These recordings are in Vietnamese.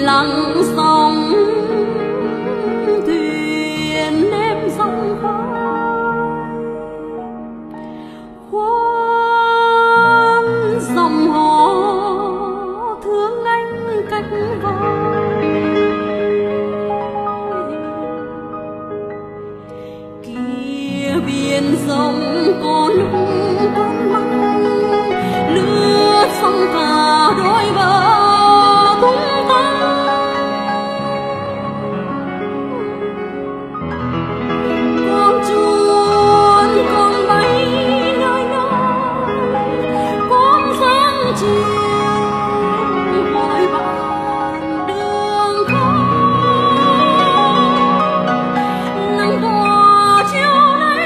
lặng sóng thuyền đêm sông khoan dòng hò thương anh cách vời kia biển rộng còn con măng lướt sông cả đôi bờ tung tăng con chuồn con bay nơi nơi con sáng chiều hỏi bạn đường không nắng tỏa chiều nay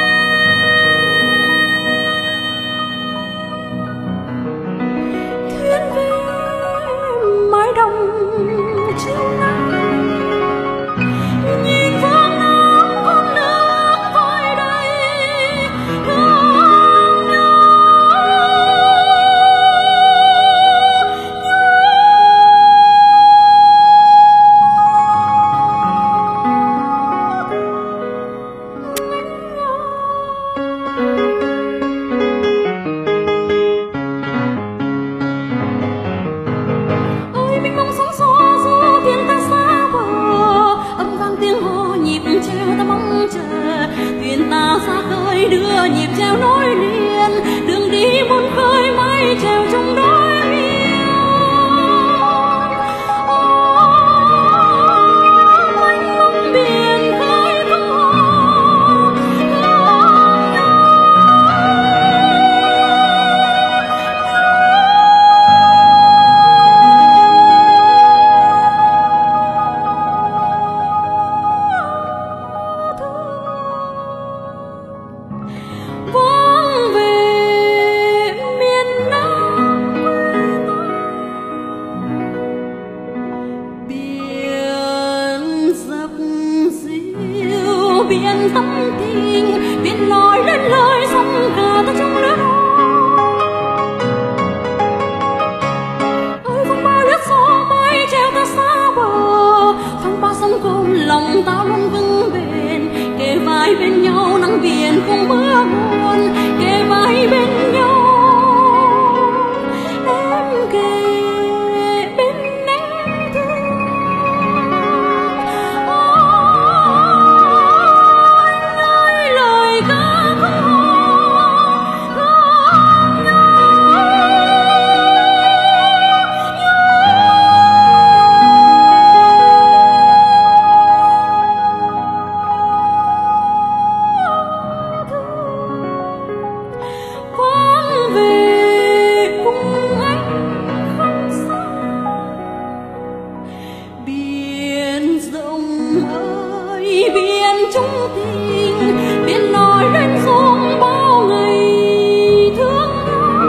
thuyền về mái đồng chiều nay nhìn phương nam con nước coi đây thương nhau ơi mênh mông sóng gió du thuyền ta xa bờ âm vang tiếng hò nhịp treo ta mong chờ thuyền ta xa khơi đưa nhịp treo nối liền đường đi muôn khơi mái treo trong đôi mênh mông biển khơi không hò vang về miền Nam quê tôi biển dập dìu biển thắm tình biển lối lên lời sóng cả ta trong nước ơi phong ba lướt gió mây treo ta xa bờ phong ba sóng cồn lòng ta luôn vững bền kề vai bên nhau nắng biển không mưa buồn kề vai bên nhau em kề bên em thương anh ơi lời ca không hò quang về cùng anh không xa biển rộng ơi biển chung tình biển nổi lên xuống bao ngày thương nhau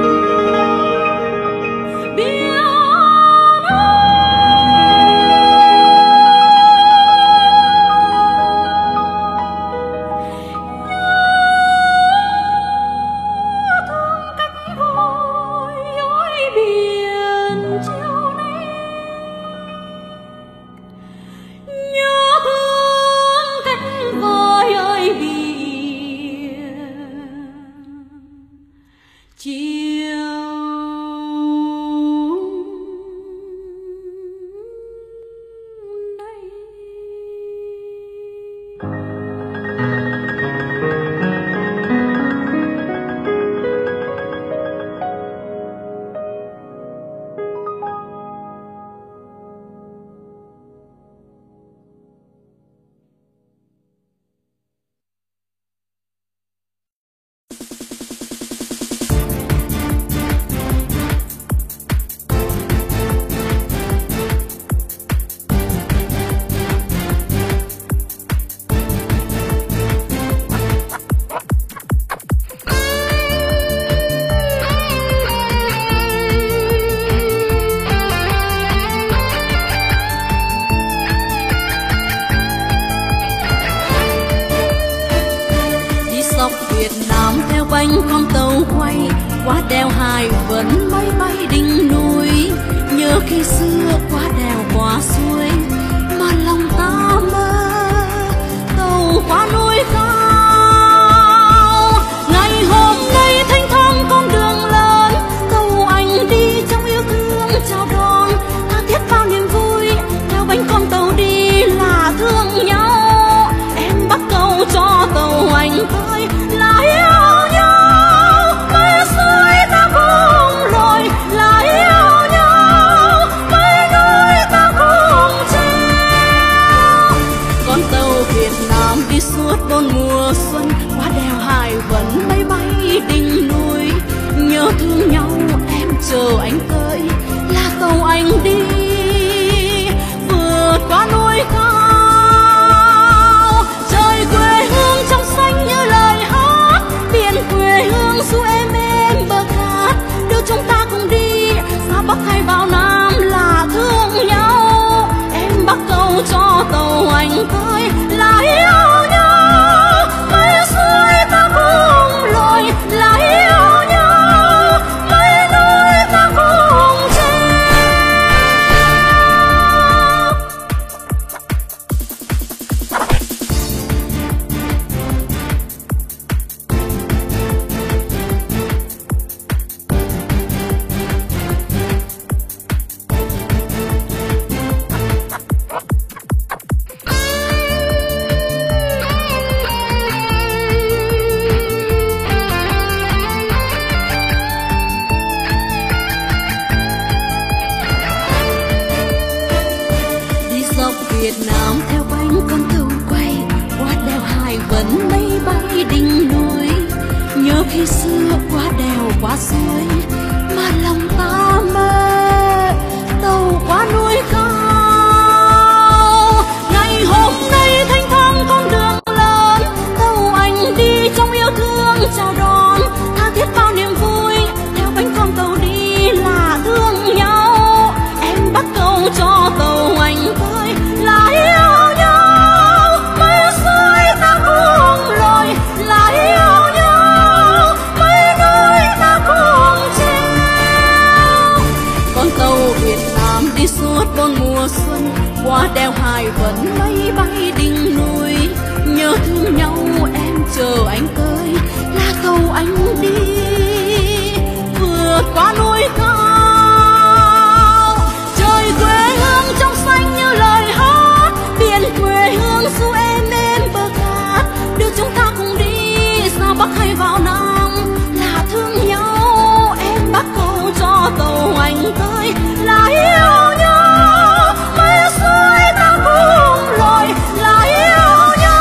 biển thương cách vời ơi biển chiều nay nhớ thương cách vời ơi biển chiều nay. quanh con tàu quay qua đèo Hải vẫn bay bay đỉnh núi, nhớ khi xưa qua đèo anh tới là yêu nhau. Mây xuôi ta cùng lội là yêu nhau, mây núi ta cùng treo. Việt Nam theo bánh con tàu quay qua đèo Hải Vân, mây bay đỉnh núi. Nhớ khi xưa qua đèo qua suối mà lòng ta mê tàu qua núi cao. Ngày hôm nay thanh thang con đường lớn, tàu anh đi trong yêu thương chào đón, tha thiết bao niềm vui. Theo bánh con tàu đi là thương nhau, em bắt cầu cho tàu anh tới là yêu nhau. Mây xuôi ta cùng lội là yêu nhau, mây núi ta cùng treo. Con tàu Việt Nam đi suốt bốn mùa xuân, qua đèo Hải Vân mây bay đỉnh núi. Nhớ thương nhau em chờ anh tới là tàu anh đi vượt qua núi cao. Trời quê hương trong xanh như lời hát, biển quê hương du êm êm bờ cát. Đưa chúng ta cùng đi ra Bắc hay vào Nam là thương nhau, em bắt cầu cho tàu anh tới là yêu nhau. Mây xuôi ta cùng lội là yêu nhau.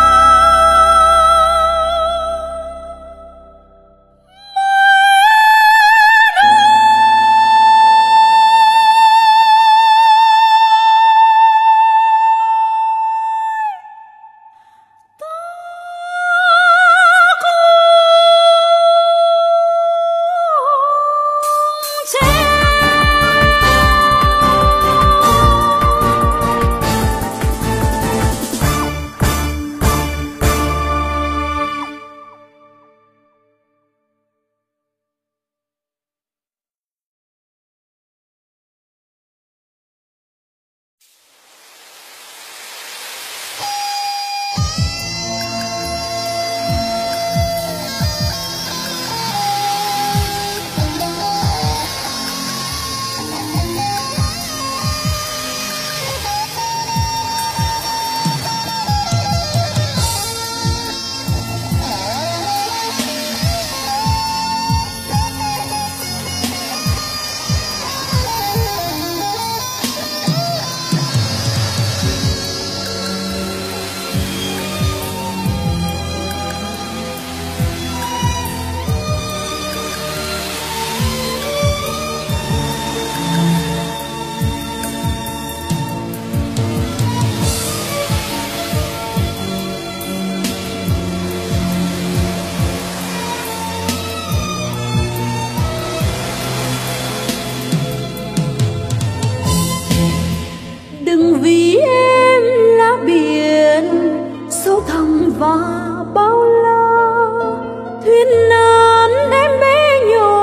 Vì em là biển sâu thẳm và bao la, thuyền nan em bé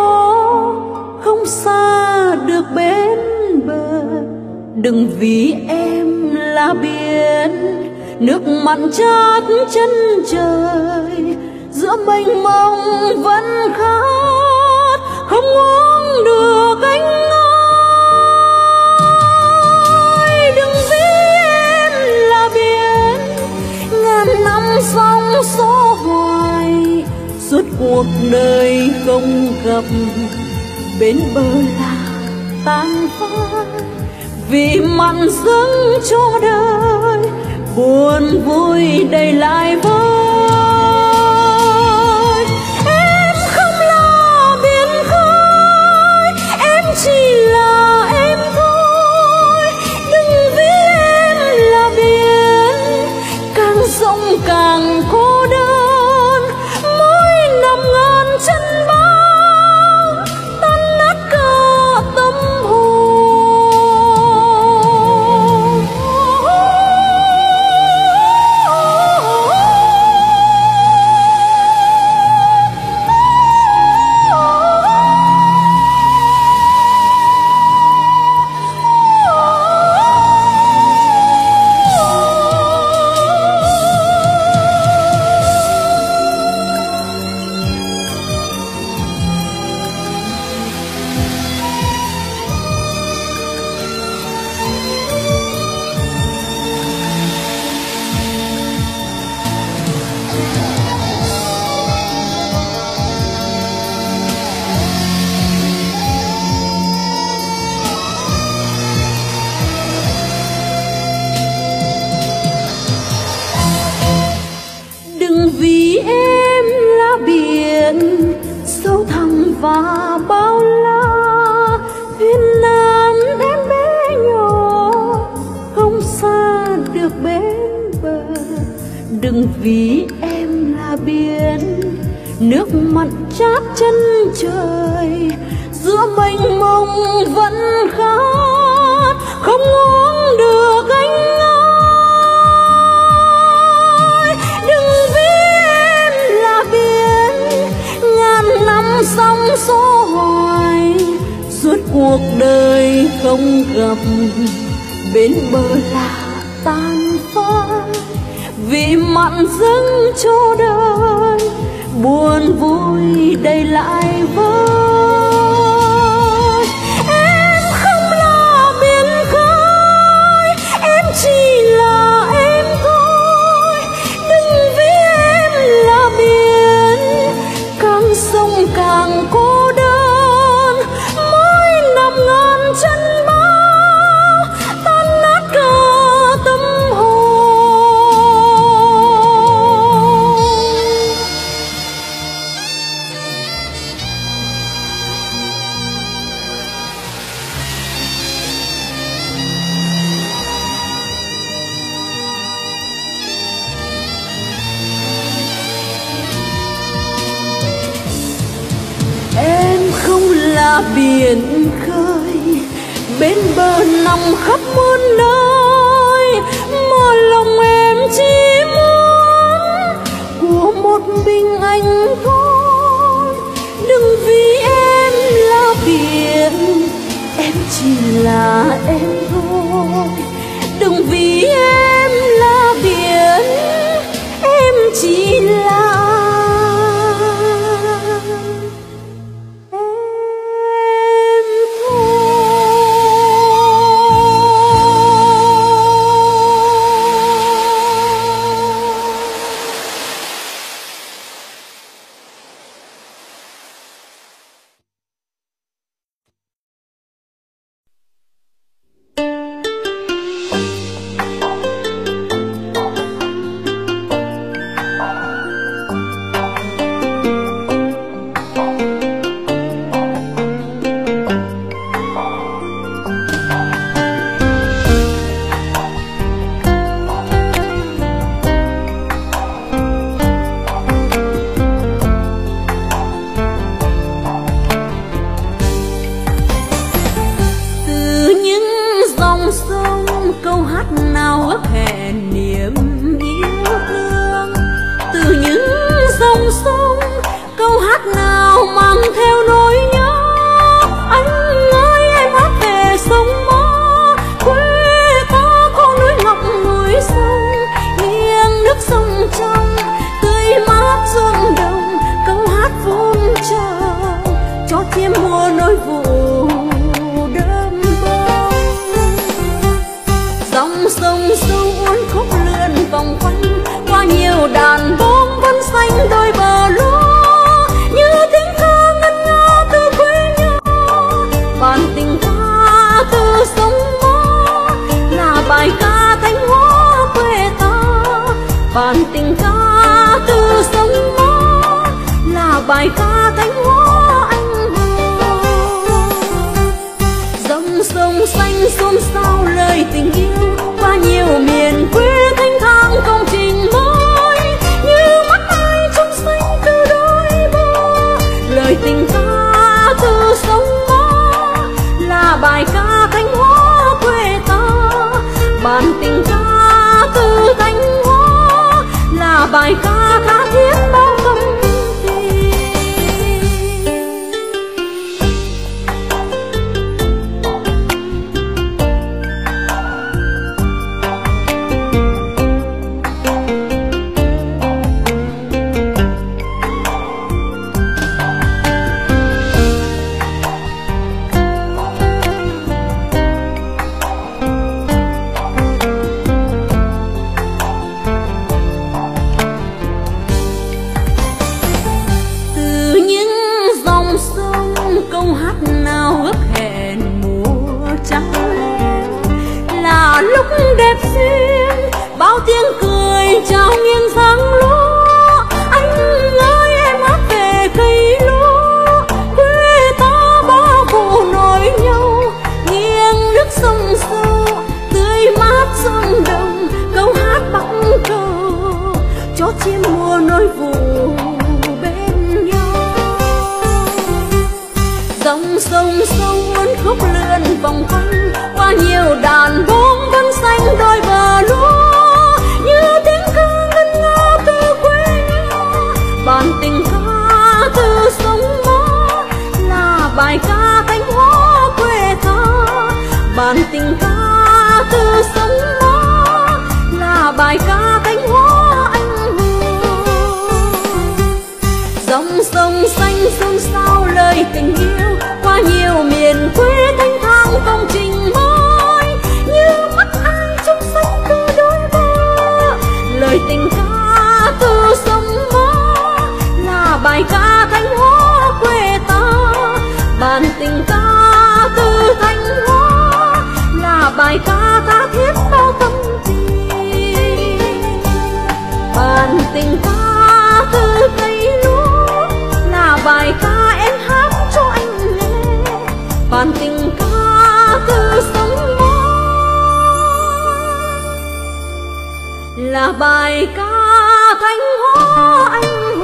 nhỏ không xa được bên bờ. Đừng vì em là biển nước mặn chát chân trời, giữa mênh mông vẫn khát không uống được anh ơi. Đừng vì em là biển ngàn năm sóng số hoài, suốt cuộc đời không gặp bên bờ là tan phai. Vì mặn dâng cho đời buồn vui đầy lại vơi. Em không là biển khơi, em chỉ là em thôi. Đừng vì em là biển càng rộng càng cô đơn, mỗi năm ngàn chân bão tan nát cả tâm hồn. sâu thẳm và bao la. Thuyền nan em bé nhỏ không xa được bên bờ. Đừng vì em là biển, nước mặn chát chân trời, giữa mênh mông vẫn khát không uống được anh ơi. Đừng vì em là biển, ngàn năm sóng số hoài, suốt cuộc đời không gặp bên bờ là tan phai. Vì mặn dâng cho đời, buồn vui đầy lại vơi. Em không là biển khơi, em chỉ là em thôi. Đừng vì em là biển, càng sông càng cô đơn. Mỗi năm ngàn chân bao tan nát cả tâm hồn. Là biển khơi, bên bờ nằm khắp muôn nơi, mà lòng em chỉ muốn của một mình anh thôi. Đừng vì em là biển, em chỉ là em thôi. Đừng vì em là biển, em chỉ là bản tình ca từ sông Mã là bài ca Thanh Hóa anh hùng. Dòng sông xanh xôn xao lời tình yêu qua nhiều miền quê thanh thang công trình mới như mắt ai trong xanh từ đôi bờ. Lời tình ca từ sông Mã là bài ca Thanh Hóa quê ta, bản tình ca từ Thanh Hóa là bài ca tha thiết bao công tình. chim mùa nỗi vụ bên nhau. Dòng sông sâu uốn khúc lượn vòng quanh qua nhiều đàn bóng vẫn xanh đôi bờ lúa, như tiếng ca ngân nga từ quê nhà. Bản tình ca từ sông Mã là bài ca Thanh Hóa quê ta. Bản tình ca từ sông Mã là bài ca Thanh Hóa anh hùng. Dòng sông xanh xôn xao lời tình yêu qua nhiều miền quê thanh thang công trình mới, như mắt ai trong xanh từ đôi bờ. Lời tình ca từ sông Mã là bài ca Thanh Hóa quê ta. Bản tình ca từ Thanh Hóa là bài ca tha thiết bao tâm tình. Bản tình ca từ cây lúa là bài ca em hát cho anh nghe. Bản tình ca từ sông Mã là bài ca Thanh Hóa anh hùng.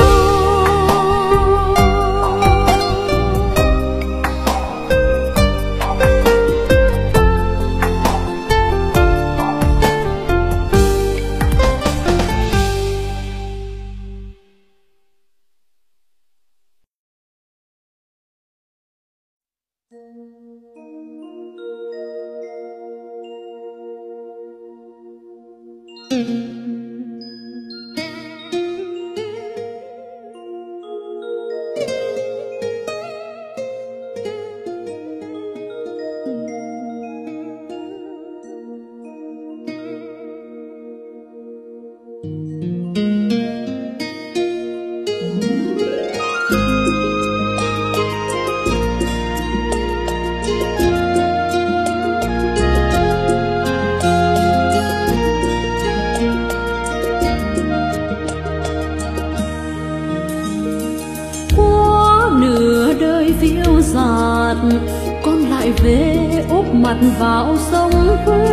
Con lại về úp mặt vào sông quê.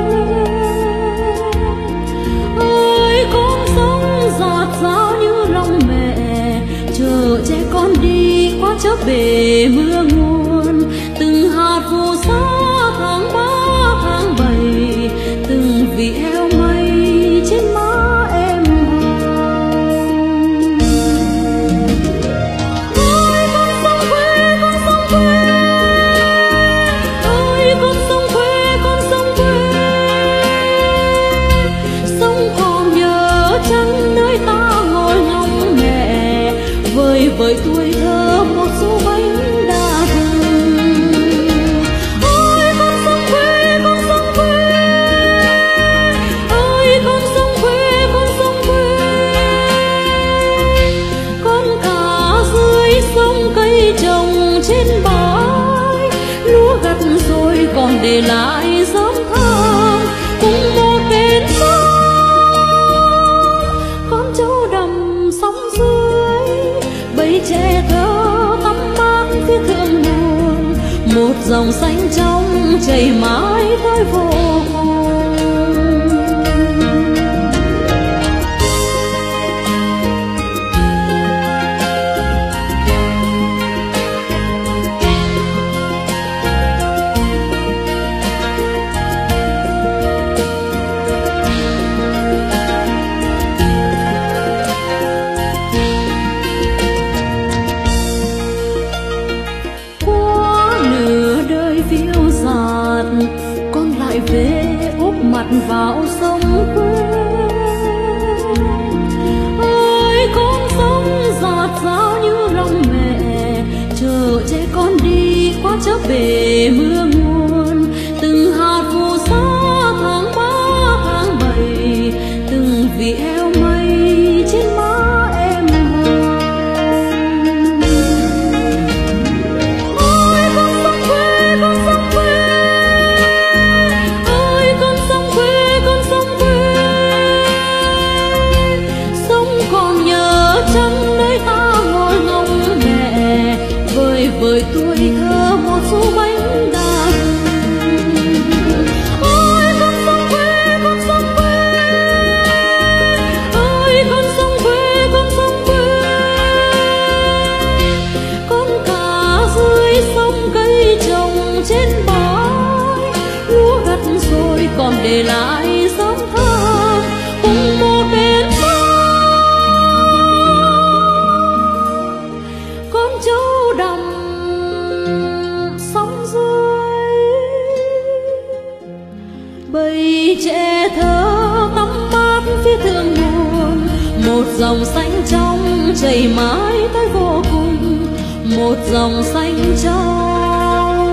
Ơi con sông giạt rào như lòng mẹ, chờ trẻ con đi qua chớp bể mưa nguồn. Từng hạt phù sa tháng 3 tháng 7, từng vị heo mây trên má em. Với tuổi thơ một số bánh đa thơm. Ôi con sông quê, con sông quê. Ôi con sông quê, con sông quê. Con cá dưới sông cây trồng trên bãi, lúa gặt rồi còn để lại gióm thơm cùng một bên sông. Con trâu đầm sóng dưới bầy trẻ thơ tắm mát phía thượng nguồn. Một dòng xanh trong chảy mãi tới vô cùng. Con lại về úp mặt vào sông quê. Ơi con sông giạt rào như lòng mẹ, chờ trẻ con đi qua chớp bể mưa nguồn. Từng hạt phù sa tháng 3 tháng 7, từng vị heo mây trên má em hồng. Ôi con sông quê, con sông quê. Với tuổi thơ một số bánh đa để lại dấu thơm cùng một bên con trâu đầm sóng dưới, bầy trẻ thơ tắm mát phía thượng nguồn, một dòng xanh trong chảy mãi tới vô cùng, một dòng xanh trong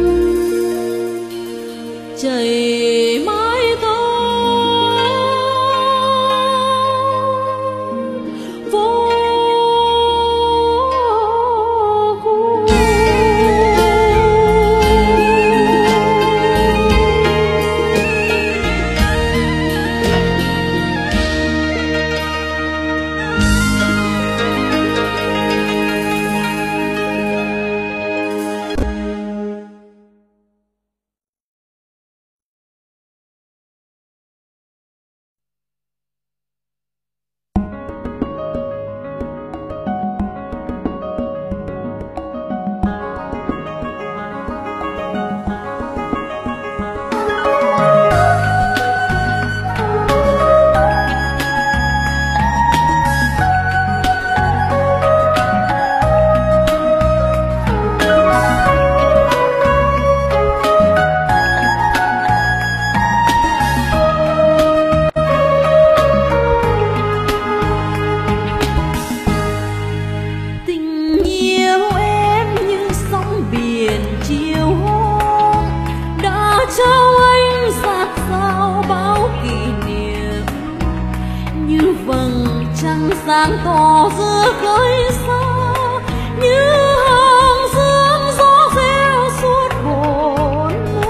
chảy mãi tới vô cùng. Sáng tỏ giữa khơi xa như hàng dương gió reo suốt bốn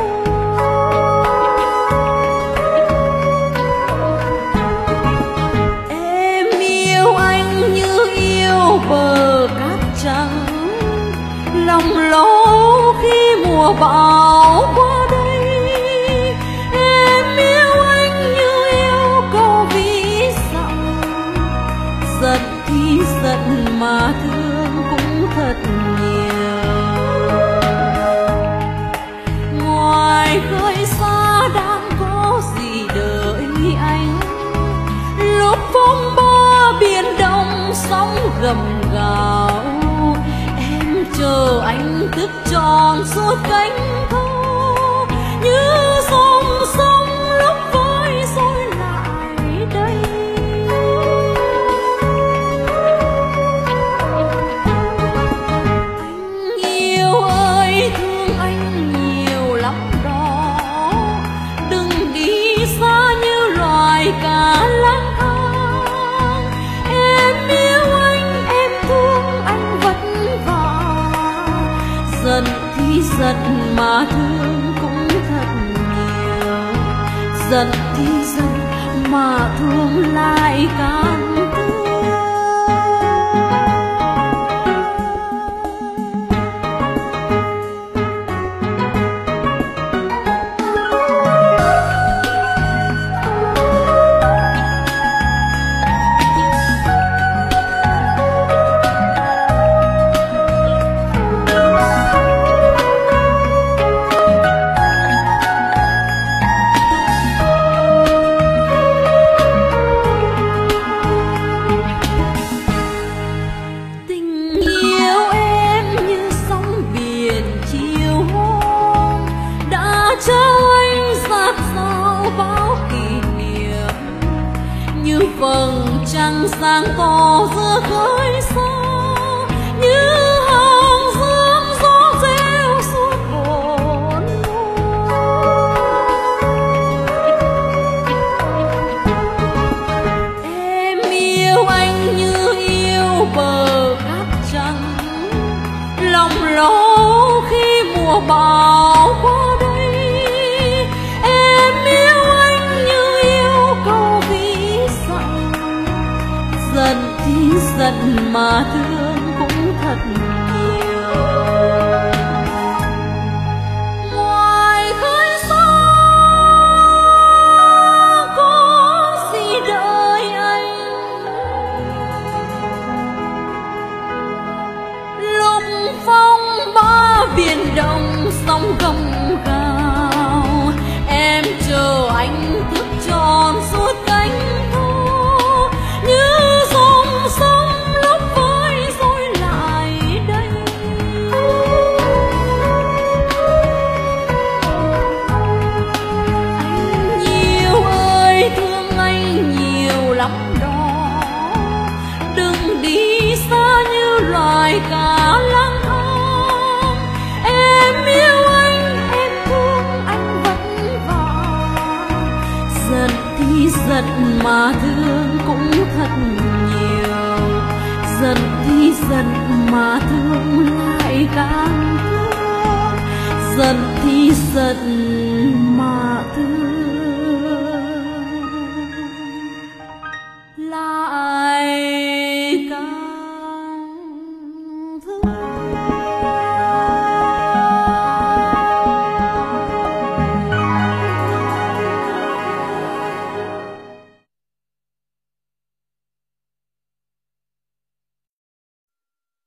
mùa. Em yêu anh như yêu bờ cát trắng, lòng lo khi mùa bão qua đây. Em yêu anh như yêu câu ví dặm, giận thì giận mà thương cũng thật nhiều. Ngoài khơi xa đang có gì đợi anh, lúc phong ba biển đông sóng gầm gào. Em chờ anh thức tròn suốt cánh thơ, như dòng sông lúc vơi rồi lại đây. Cả lang thang em yêu anh, em thương anh vất vả. Giận thì giận mà thương cũng thật nhiều, giận thì giận mà thương lại càng thương. Vầng trăng sáng tỏ giữa khơi xa, như hàng dương gió reo suốt bốn mùa. Em yêu anh như yêu bờ cát trắng, lòng lo khi mùa bão qua đây. Em yêu anh như yêu câu ví dặm, giận thì giận mà thương cũng thật nhiều. Ngoài khơi xa có gì đợi anh, lúc phong ba biển đông sóng gầm gào. Em chờ anh đắm đo. Đừng đi xa như loài cá lang thang. Em yêu anh, em thương anh vẫn vàng. Giận thì giận mà thương cũng thật nhiều. Giận thì giận mà thương lại càng thương. Giận thì giận mà thương lại càng thương.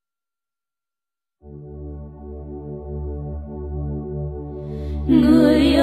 Người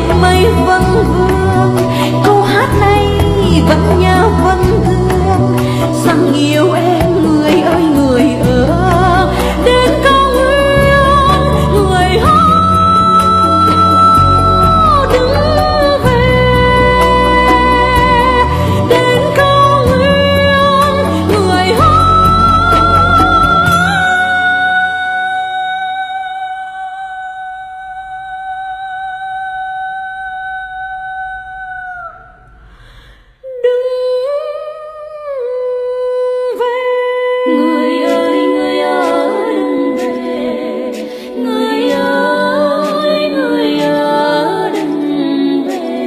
mây vân vương, câu hát này vẫn nhớ vẫn thương, rằng yêu em người ơi người ơi, đến cao nguyên người hỡi đứng về, đến cao nguyên người hỡi. Người ơi người ơi đừng về, người ơi người ơi đừng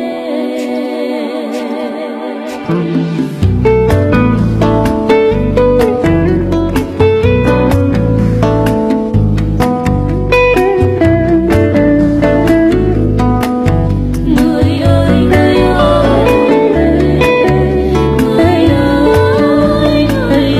người ơi người ơi người ơi người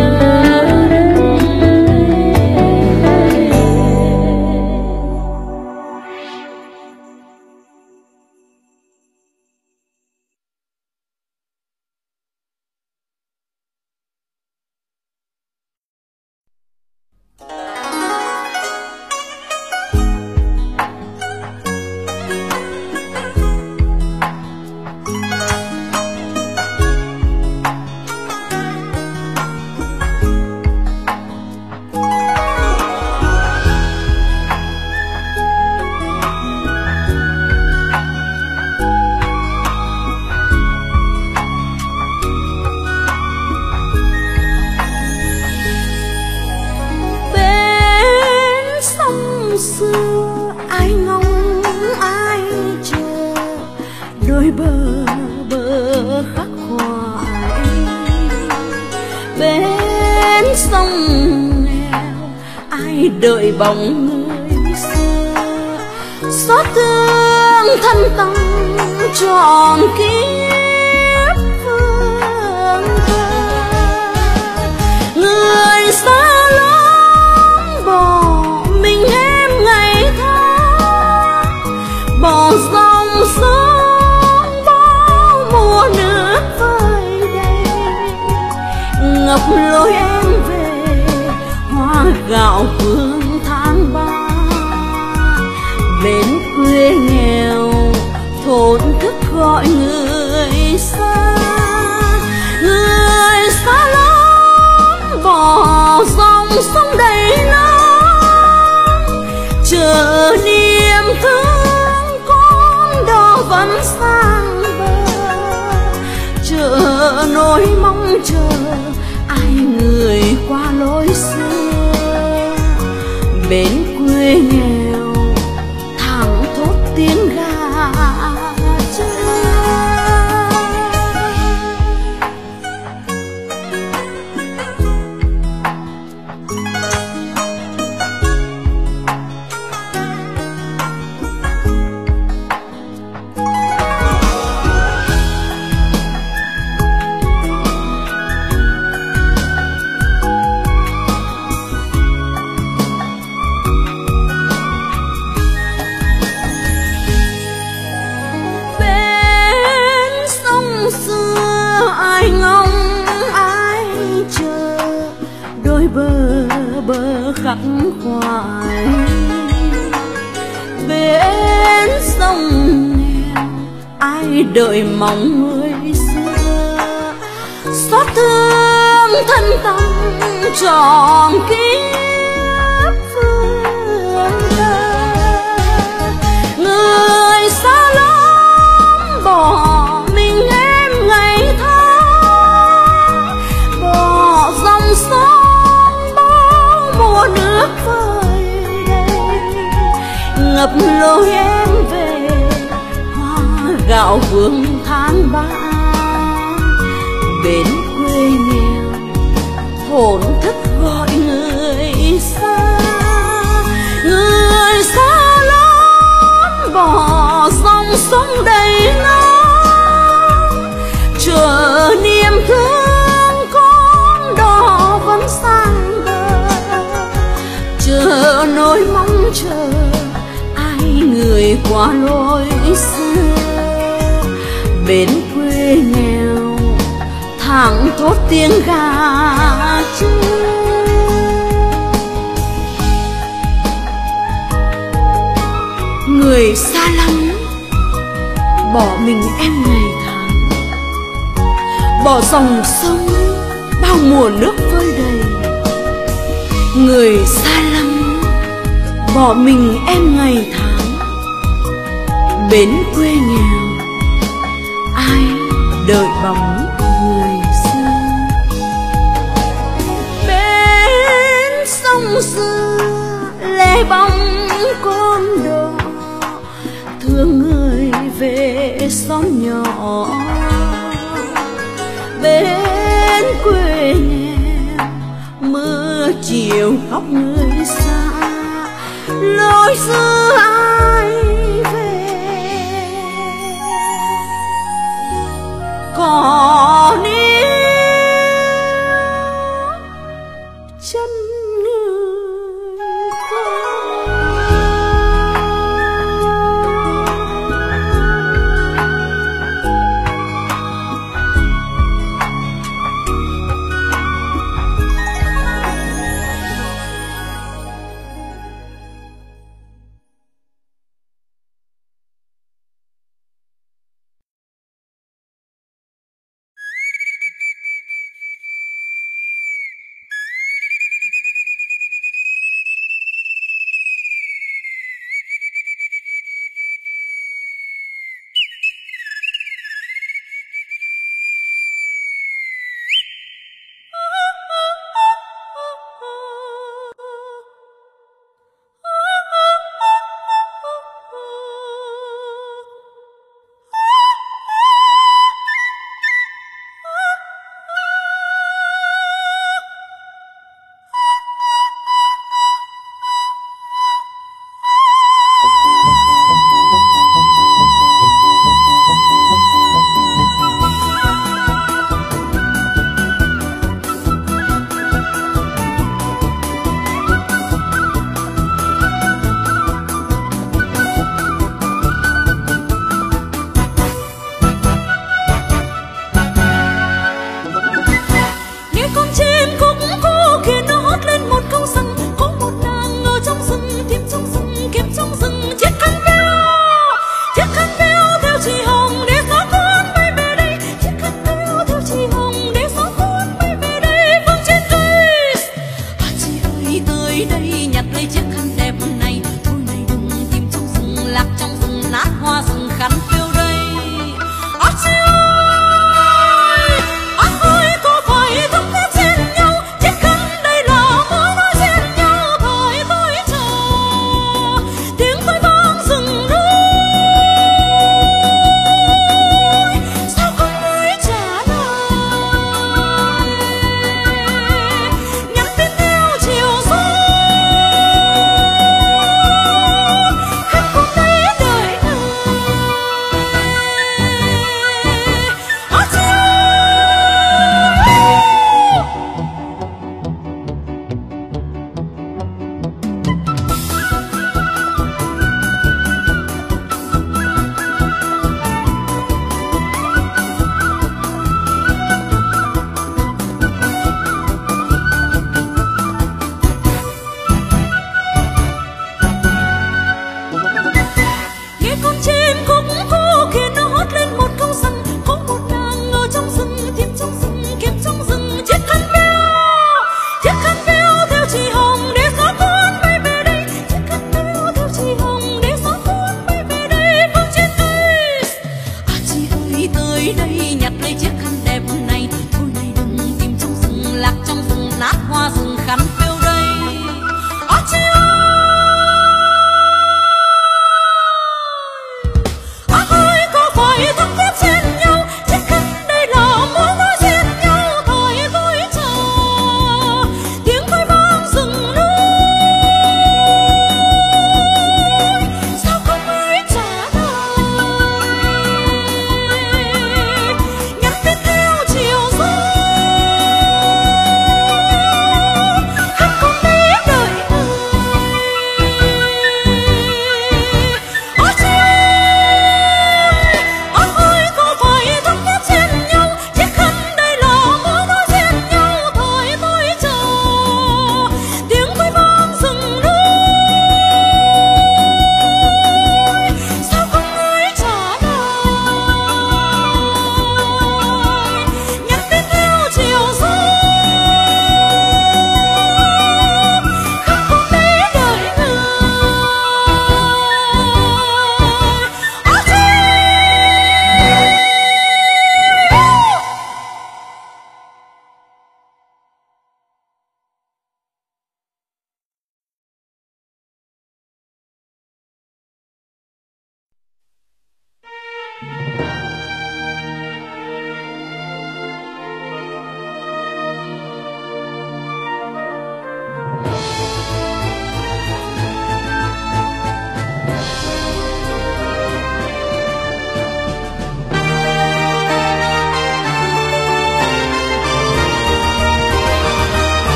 xưa ai ngóng ai chờ, đôi bờ bờ khắc khoải bên sông nghèo, ai đợi bóng người xưa xót thương thân tâm tròn kiếp phương thơ. Người xa lắm bỏ mình em ngày tháng, bỏ dòng sông bao mùa nước vơi đầy, ngập lối em về hoa gạo phương tháng ba, bên quê nghèo thổn thức gọi người xa. Người xa lắm bỏ dòng sông đầy nắng, chờ niềm thương con đò vẫn sang bờ, chờ nỗi mong chờ ai người qua lối xưa. Bên quê nghèo thẳng thốt tiếng gà trưa. Ai ngóng ai chờ, đôi bờ bờ khắc khoải bên sông nghèo, ai đợi mong người xưa xót thương thân tâm tròn kiếp phương thơ. Người xa lắm bỏ mình em ngày tháng, bỏ dòng sông bao mùa nước vơi đầy, ngập lối em về hoa gạo vương tháng ba. Bên quê nghèo thổn thức gọi người xa. Người xa lắm bỏ dòng sông đầy nắng, chờ niềm thương con đò vẫn sang bờ, chờ nỗi mong chờ ai người qua lối xưa. Bên quê nghèo thẳng thốt tiếng gà trống. Người xa lắm bỏ mình em ngày tháng, bỏ dòng sông bao mùa nước vơi đầy. Người xa lắm bỏ mình em ngày tháng, bến quê nghèo ai đợi bóng người xưa. Bên sông xưa lê bóng con đò, thương người về xóm nhỏ. Bên quê nghèo mưa chiều khóc người xa, lối xưa ai về còn yêu chân người con.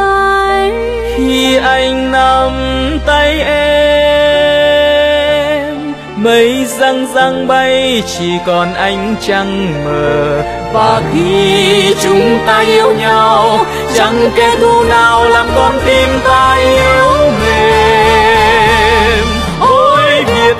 trai. Khi anh nắm tay em, mây răng răng bay chỉ còn ánh trăng mờ. Và khi chúng ta yêu nhau, chẳng kẻ thù nào làm con tim ta yếu mềm. Ôi Việt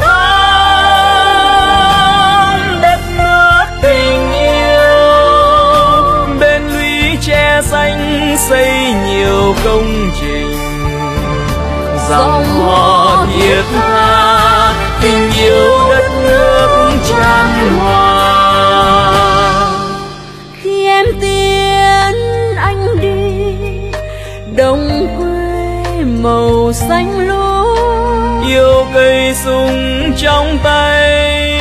Nam, đất nước tình yêu, bên lũy tre xanh xây nhiều công trình. Dòng họ thiết tha, tình yêu đất nước chan hòa. Khi em tiến anh đi, đồng quê màu xanh lúa, Yêu cây súng trong tay,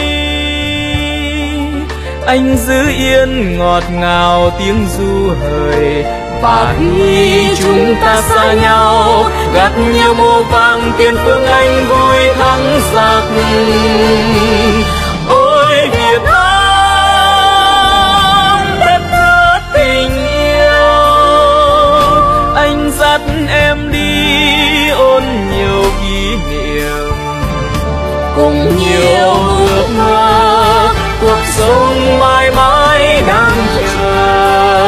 anh giữ yên ngọt ngào tiếng ru hời. Và khi chúng ta xa nhau, gặt nhiều mùa vàng tiền phương anh vui thắng giặc. Ôi Việt Nam, đất nước tình yêu, anh dắt em đi ôn nhiều kỷ niệm, cùng nhiều ước mơ, cuộc sống mãi mãi đang chờ.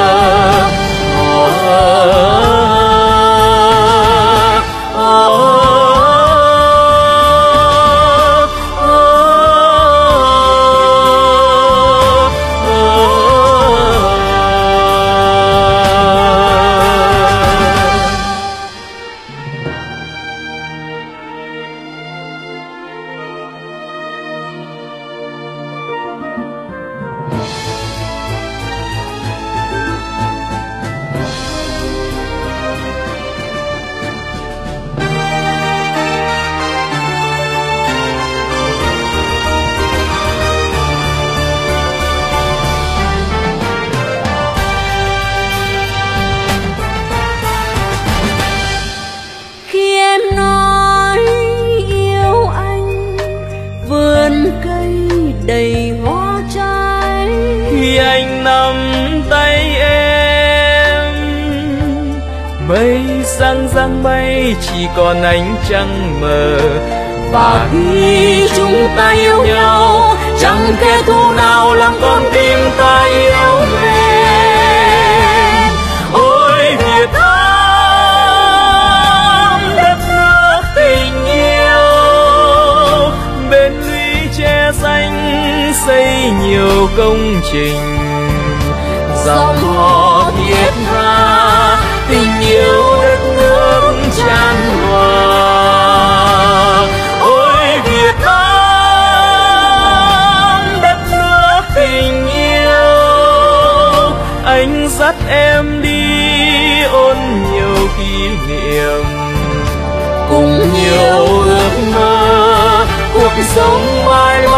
đầy hoa trái. Khi anh nắm tay em, mây răng răng bay chỉ còn ánh trăng mờ. Và khi chúng ta yêu nhau, chẳng kẻ thù nào làm con tim ta yếu mềm. Ôi Việt Nam, đất nước tình yêu, bên lũy tre xanh xây nhiều công trình. Dòng họ thiết tha, tình yêu đất nước chan hòa. Ôi Việt Nam, đất nước tình yêu, anh dắt em đi ôn nhiều kỷ niệm, cùng nhiều ước mơ, cuộc sống mãi